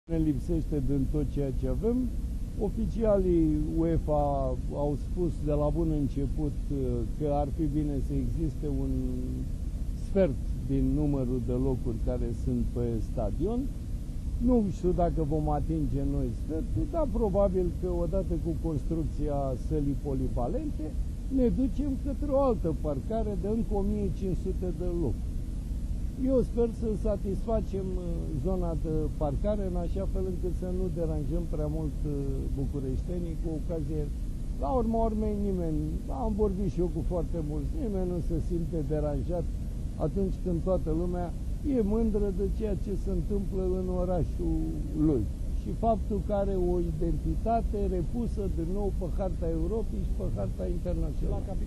Ne lipsește din tot ceea ce avem. Oficialii UEFA au spus de la bun început că ar fi bine să existe un sfert din numărul de locuri care sunt pe stadion. Nu știu dacă vom atinge noi sfertul, dar probabil că odată cu construcția sălii polivalente ne ducem către o altă parcare de încă 1500 de locuri. Eu sper să satisfacem zona de parcare în așa fel încât să nu deranjăm prea mult bucureștenii cu ocazie. La urma urmei nimeni, am vorbit și eu cu foarte mulți, nimeni nu se simte deranjat atunci când toată lumea e mândră de ceea ce se întâmplă în orașul lui. Și faptul că are o identitate repusă din nou pe harta Europei și pe harta internațională.